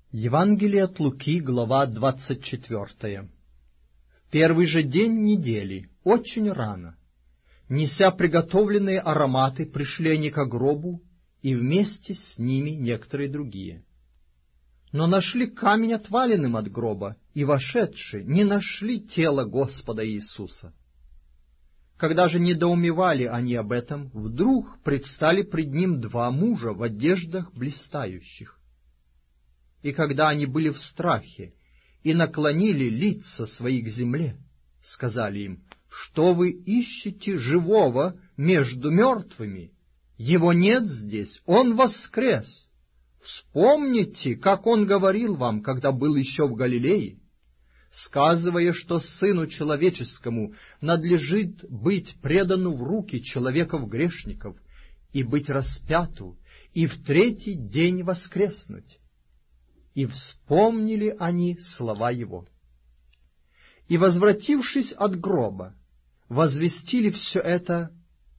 Евангелие от Луки, глава 24. В первый же день недели, очень рано, неся приготовленные ароматы, пришли они ко гробу, и вместе с ними некоторые другие. Но нашли камень отваленным от гроба, и, вошедши, не нашли тела Господа Иисуса. Когда же недоумевали они об этом, вдруг предстали пред ним два мужа в одеждах блистающих. И когда они были в страхе и наклонили лица свои к земле, сказали им: «Что вы ищете живого между мертвыми? Его нет здесь, он воскрес. Вспомните, как он говорил вам, когда был еще в Галилее, сказывая, что Сыну Человеческому надлежит быть предану в руки человеков-грешников и быть распяту, и в третий день воскреснуть». И вспомнили они слова его. И, возвратившись от гроба, возвестили все это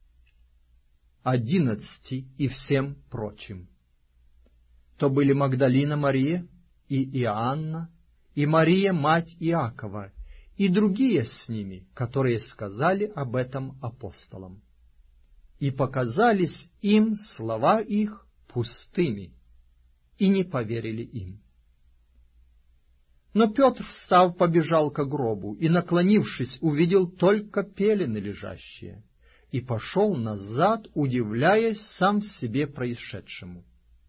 11 и всем прочим. То были Магдалина Мария и Иоанна, и Мария, мать Иакова, и другие с ними, которые сказали об этом апостолам. И показались им слова их пустыми, и не поверили им. Но Петр, встав, побежал ко гробу, и, наклонившись, увидел только пелены лежащие, и пошел назад, удивляясь сам себе происшедшему.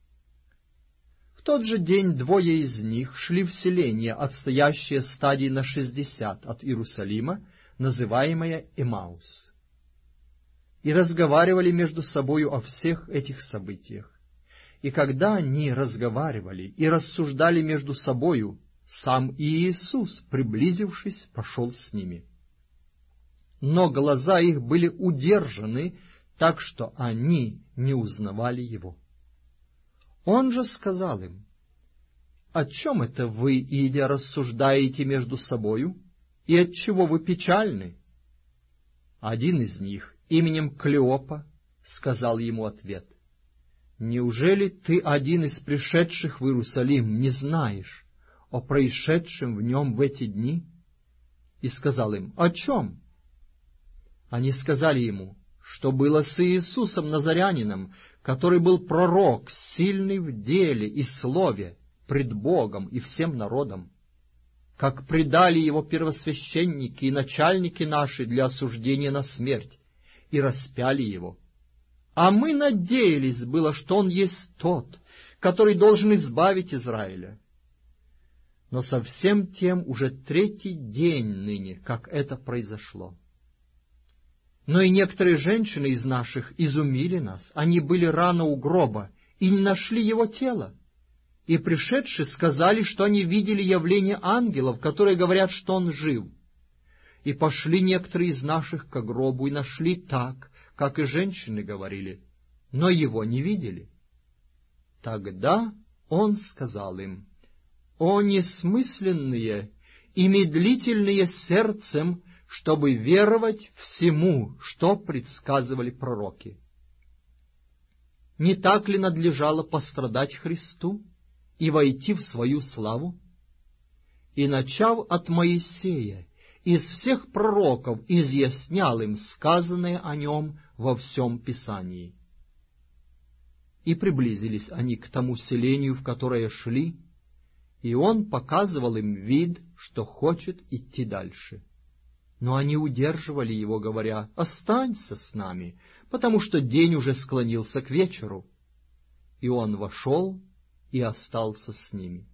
В тот же день двое из них шли в селение, отстоящее стадий на 60 от Иерусалима, называемое Эмаус, и разговаривали между собою о всех этих событиях. И когда они разговаривали и рассуждали между собою, сам Иисус, приблизившись, пошел с ними. Но глаза их были удержаны, так что они не узнавали его. Он же сказал им: «О чем это вы, идя, рассуждаете между собою, и отчего вы печальны?» Один из них, именем Клеопа, сказал ему ответ: «Неужели ты, один из пришедших в Иерусалим, не знаешь о происшедшем в нем в эти дни?» И сказал им: «О чем?» Они сказали ему, что было с Иисусом Назарянином, который был пророк, сильный в деле и слове пред Богом и всем народом, как предали его первосвященники и начальники наши для осуждения на смерть, и распяли его. А мы надеялись было, что он есть тот, который должен избавить Израиля. Но совсем тем уже третий день ныне, как это произошло. Но и некоторые женщины из наших изумили нас. Они были рано у гроба и не нашли его тела. И пришедшие сказали, что они видели явление ангелов, которые говорят, что он жив. И пошли некоторые из наших к гробу и нашли так, как и женщины говорили, но его не видели. Тогда он сказал им: «О несмысленные и медлительные сердцем, чтобы веровать всему, что предсказывали пророки. Не так ли надлежало пострадать Христу и войти в свою славу? И, начав от Моисея, из всех пророков изъяснял им сказанное о нем во всем Писании». И приблизились они к тому селению, в которое шли, и он показывал им вид, что хочет идти дальше. Но они удерживали его, говоря: «Останься с нами, потому что день уже склонился к вечеру». И он вошел и остался с ними.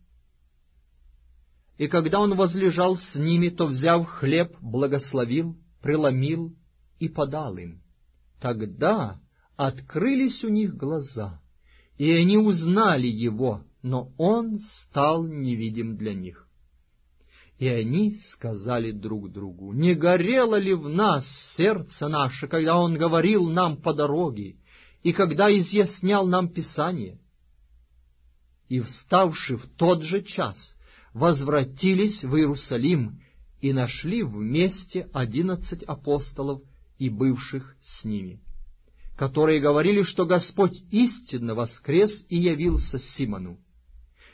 И когда он возлежал с ними, то, взяв хлеб, благословил, преломил и подал им. Тогда открылись у них глаза, и они узнали его, но он стал невидим для них. И они сказали друг другу: «Не горело ли в нас сердце наше, когда он говорил нам по дороге, и когда изъяснял нам Писание?» И, вставши в тот же час, возвратились в Иерусалим и нашли вместе 11 апостолов и бывших с ними, которые говорили, что Господь истинно воскрес и явился Симону.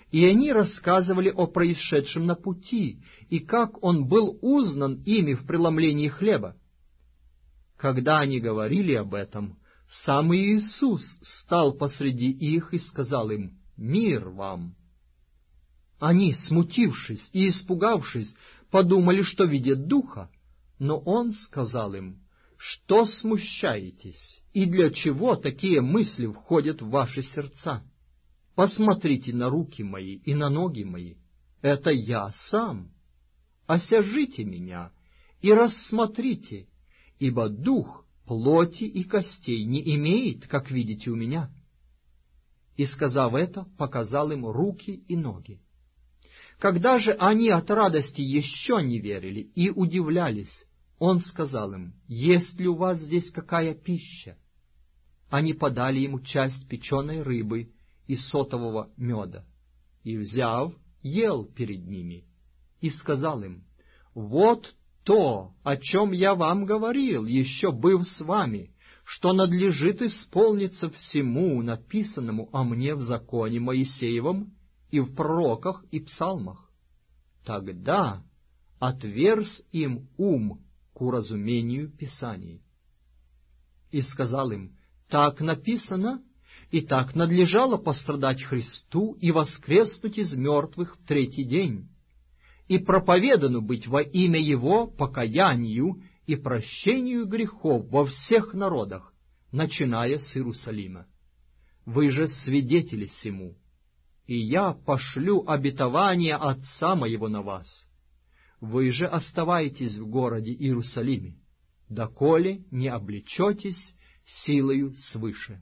и они рассказывали о происшедшем на пути, и как он был узнан ими в преломлении хлеба. Когда они говорили об этом, сам Иисус стал посреди их и сказал им: «Мир вам!» Они, смутившись и испугавшись, подумали, что видят духа, но он сказал им: «Что смущаетесь, и для чего такие мысли входят в ваши сердца? Посмотрите на руки мои и на ноги мои, это я сам. Осяжите меня и рассмотрите, ибо дух плоти и костей не имеет, как видите у меня». И, сказав это, показал им руки и ноги. Когда же они от радости еще не верили и удивлялись, он сказал им: «Есть ли у вас здесь какая пища?» Они подали ему часть печеной рыбы и сотового меда, и, взяв, ел перед ними, и сказал им: «Вот то, о чем я вам говорил, еще быв с вами, что надлежит исполниться всему написанному о мне в законе Моисеевом и в пророках и псалмах». Тогда отверз им ум к уразумению Писаний. И сказал им: «Так написано, и так надлежало пострадать Христу и воскреснуть из мертвых в третий день, и проповедану быть во имя Его покаянию и прощению грехов во всех народах, начиная с Иерусалима. Вы же свидетели сему, и я пошлю обетование Отца моего на вас. Вы же оставайтесь в городе Иерусалиме, доколе не облечетесь силою свыше».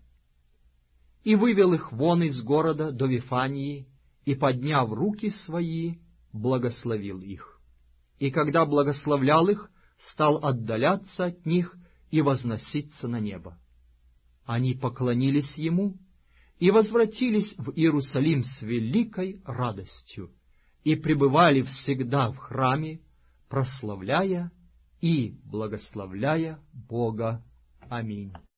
И вывел их вон из города до Вифании, и, подняв руки свои, благословил их. И когда благословлял их, стал отдаляться от них и возноситься на небо. Они поклонились ему и возвратились в Иерусалим с великой радостью и пребывали всегда в храме, прославляя и благословляя Бога. Аминь.